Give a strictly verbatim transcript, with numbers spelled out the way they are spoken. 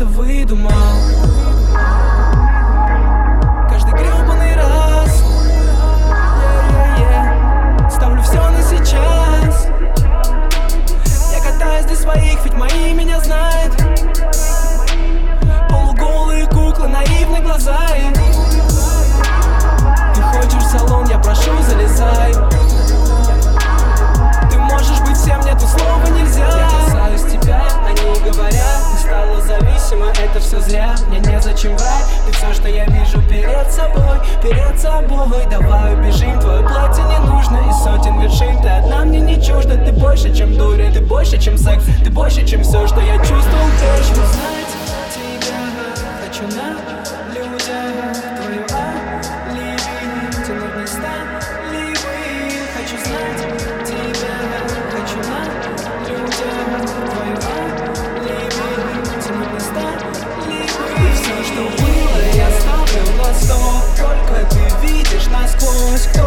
это выдумал. Каждый гребаный раз yeah, yeah, yeah. Ставлю все на сейчас. Я катаюсь для своих, ведь мои меня знают. Полуголые куклы, наивные глаза их. Ты хочешь в салон, я прошу, залезай. Ты можешь быть всем, нету слова нельзя. Я касаюсь тебя, они говорят, ты стала зависима, это все зря. Мне незачем врать, ты все, что я вижу перед собой, перед собой. Давай убежим, твое платье не нужно из сотен вершин. Ты одна мне не чужда, ты больше, чем дурь, ты больше, чем секс, ты больше, чем все, что я чувствовал. Хочу знать тебя, хочу на людях твою алиби, тянуть не стали вы. Хочу знать тебя, хочу на людях твою алиби, тянуть не стали вы. Все, что было, я ставлю на стол, только ты видишь насквозь.